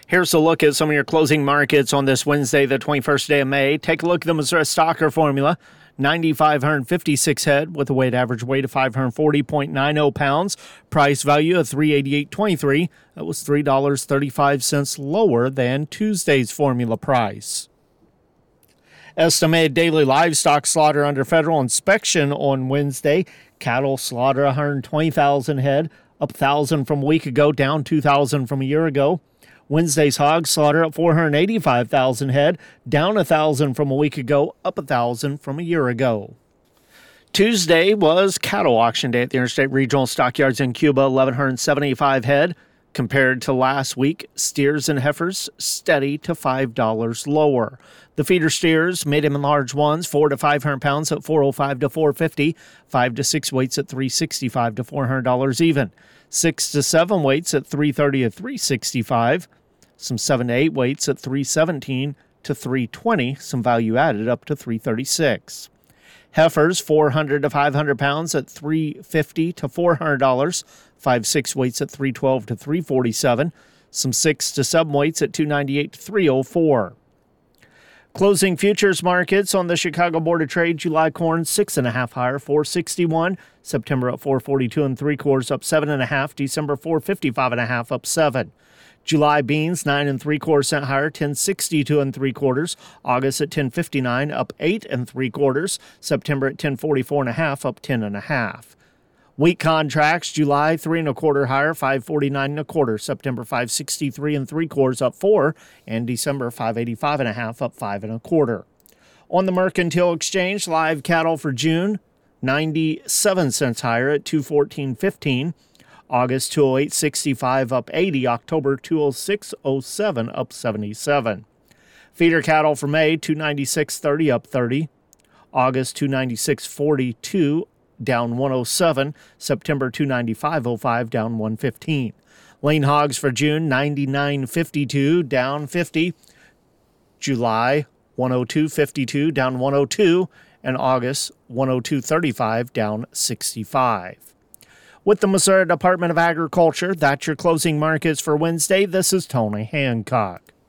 Here's a look at some of your closing markets on this Wednesday, the 21st day of May. Take a look at the Missouri Stocker Formula. 9,556 head with a weighted average weight of 540.90 pounds. Price value of $388.23. That was $3.35 lower than Tuesday's formula price. Estimated daily livestock slaughter under federal inspection on Wednesday. Cattle slaughter 120,000 head, up 1,000 from a week ago, down 2,000 from a year ago. Wednesday's hog slaughter up 485,000 head, down 1,000 from a week ago, up 1,000 from a year ago. Tuesday was cattle auction day at the Interstate Regional Stockyards in Cuba, 1,175 head. Compared to last week, steers and heifers steady to $5 lower. The feeder steers, medium and large ones, 4 to 500 pounds at $405 to $450, 5 to 6 weights at $365 to $400 even. 6 to 7 weights at $330 to $365. Some 7 to 8 weights at $317 to $320, some value added up to $336. Heifers, 400 to 500 pounds at $350 to $400, 5-6 weights at $312 to $347, some 6 to 7 weights at $298 to $304. Closing futures markets on the Chicago Board of Trade. July corn 6.5 higher, $461. September at $442 3/4, up 7.5. December $455.5, up 7. July beans 9 3/4 cent higher, $10.62 3/4. August at $10.59, up 8 3/4. September at $10.44.5, up 10.5. Wheat contracts, July 3 1/4 higher, $5.49 1/4. September $5.63 3/4, up 4, and December $5.85.5, up 5 1/4. On the Mercantile Exchange, live cattle for June 97 cents higher at $214.15. August 208.65, up 80. October 206.07, up 77. Feeder cattle for May 296.30, up 30. August 296.42, down 107. September 295.05, down 115. Lean hogs for June 99.52, down 50. July 102.52, down 102, and August 102.35, down 65. With the Missouri Department of Agriculture, that's your closing markets for Wednesday. This is Tony Hancock.